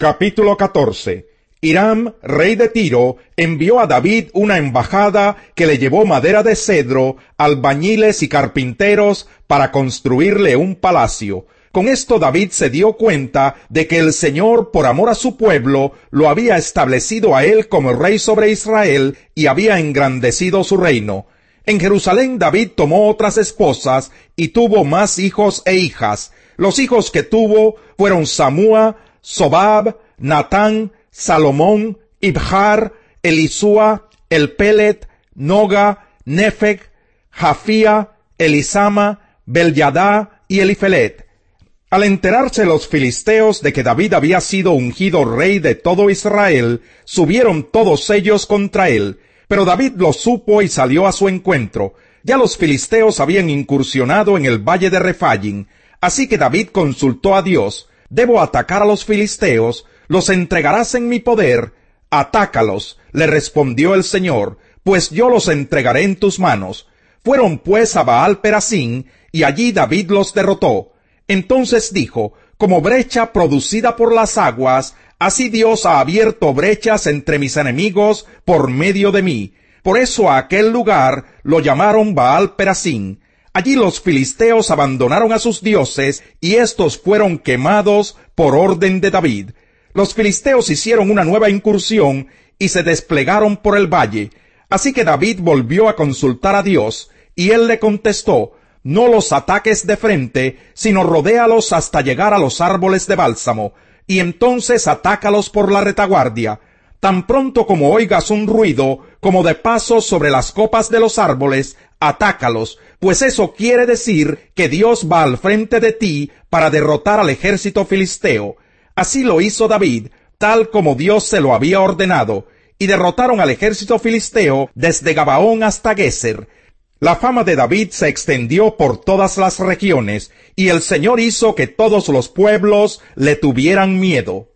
Capítulo 14. Hiram, rey de Tiro, envió a David una embajada que le llevó madera de cedro, albañiles y carpinteros para construirle un palacio. Con esto David se dio cuenta de que el Señor, por amor a su pueblo, lo había establecido a él como rey sobre Israel y había engrandecido su reino. En Jerusalén David tomó otras esposas y tuvo más hijos e hijas. Los hijos que tuvo fueron Samúa, Sobab, Natán, Salomón, Ibjar, Elisúa, Elpelet, Noga, Nefeg, Jafía, Elisama, Belyadá y Elifelet. Al enterarse los filisteos de que David había sido ungido rey de todo Israel, subieron todos ellos contra él, pero David lo supo y salió a su encuentro. Ya los filisteos habían incursionado en el valle de Refaim, así que David consultó a Dios: ¿debo atacar a los filisteos? ¿Los entregarás en mi poder? Atácalos, le respondió el Señor, pues yo los entregaré en tus manos. Fueron pues a Baal Perasim, y allí David los derrotó. Entonces dijo: como brecha producida por las aguas, así Dios ha abierto brechas entre mis enemigos por medio de mí. Por eso a aquel lugar lo llamaron Baal Perasim. Allí los filisteos abandonaron a sus dioses, y éstos fueron quemados por orden de David. Los filisteos hicieron una nueva incursión y se desplegaron por el valle. Así que David volvió a consultar a Dios, y él le contestó: no los ataques de frente, sino rodéalos hasta llegar a los árboles de bálsamo, y entonces atácalos por la retaguardia. Tan pronto como oigas un ruido, como de pasos sobre las copas de los árboles, atácalos, pues eso quiere decir que Dios va al frente de ti para derrotar al ejército filisteo. Así lo hizo David, tal como Dios se lo había ordenado, y derrotaron al ejército filisteo desde Gabaón hasta Geser. La fama de David se extendió por todas las regiones, y el Señor hizo que todos los pueblos le tuvieran miedo.